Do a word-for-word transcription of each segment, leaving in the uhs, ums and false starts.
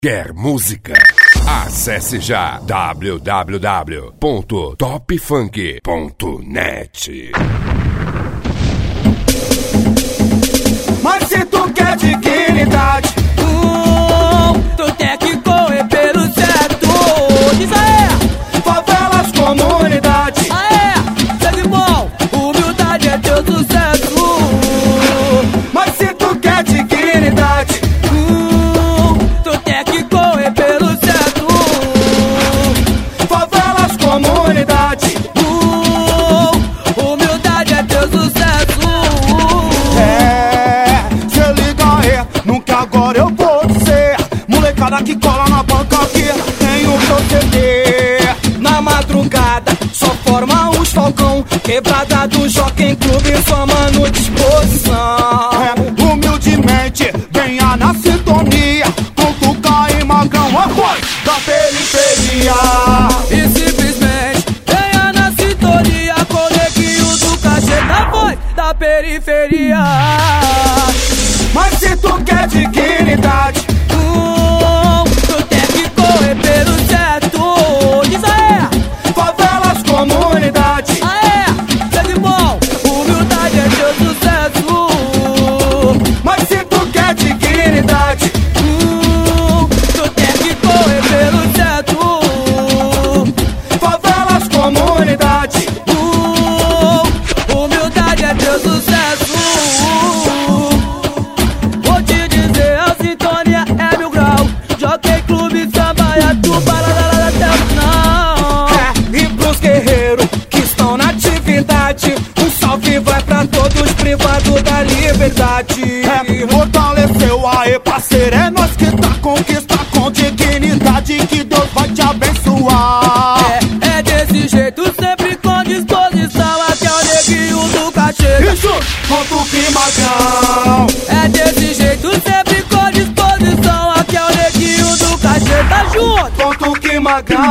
Quer música? Acesse já w w w ponto top funk ponto net. Mas se tu quer dignidade, uh, tu tem que correr pelo certo. Diz aí, favelas, comunidade, aé, segue bom, humildade é teu sucesso. Mas se tu quer dignidade, uh, tu tem que correr pelo certo. favelas, comunidade, uh, humildade é teu sucesso. é, se liga aí, nunca agora eu vou dizer, molecada que cola na banca aqui, tem o proceder. Na madrugada só forma os falcão, quebrada do Jockey Clube, sua mano disposição. É, humildemente, venha na sintonia, com Tuca e Magrão, a voz da periferia. E simplesmente venha na sintonia com o neguinho do cachê da voz da periferia. Mas se tu quer dignidade, uh, tu tem que correr pelo certo. Diz aí, favelas, comunidade, aé, segue bom, humildade é teu sucesso. mas se tu quer dignidade, uh, tu tem que correr pelo certo. favelas, comunidade, uh, humildade é teu sucesso. Vou te dizer, a sintonia é mil grau. Jockey Clube, samba e a tubarada até o final. é, e pros guerreiros que estão na atividade, um salve vai pra todos privados da liberdade. É, fortaleceu aí, parceiro, é nós que tá conquista com dignidade, que Deus vai te abençoar. É, é desse jeito, sempre com disposição. Aqui é o neguinho do cachê. Isso, conto que Magrão. É desse jeito, sempre com disposição. Aqui é o neguinho do cachê, tá junto. Conto que Magrão.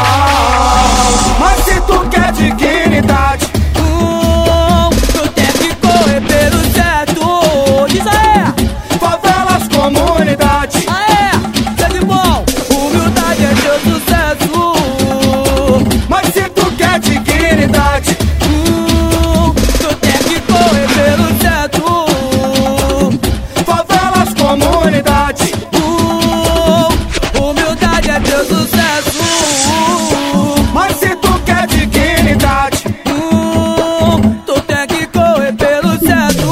Mas se tu quer dignidade, uh, tu tem que correr pelo certo. Diz aí, favelas, comunidade, aé, segue bom, humildade é teu sucesso. mas se tu quer dignidade, uh, tu tem que correr pelo certo. favelas, comunidade, uh, humildade é teu sucesso. mas se tu quer dignidade, uh, tu tem que correr pelo certo.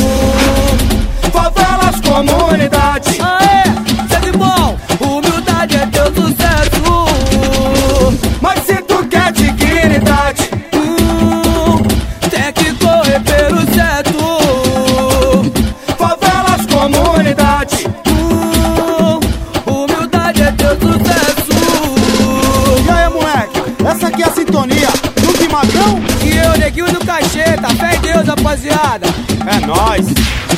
favelas, comunidade, Aê, segue bom, humildade é teu sucesso. mas se tu quer dignidade, uh, tem que correr pelo certo. favelas, comunidade, uh, humildade é teu sucesso. e aí moleque, essa aqui é a sintonia, Tuca e Magrão, E eu, neguinho do cachê, tá fé em Deus, rapaziada. é nóis.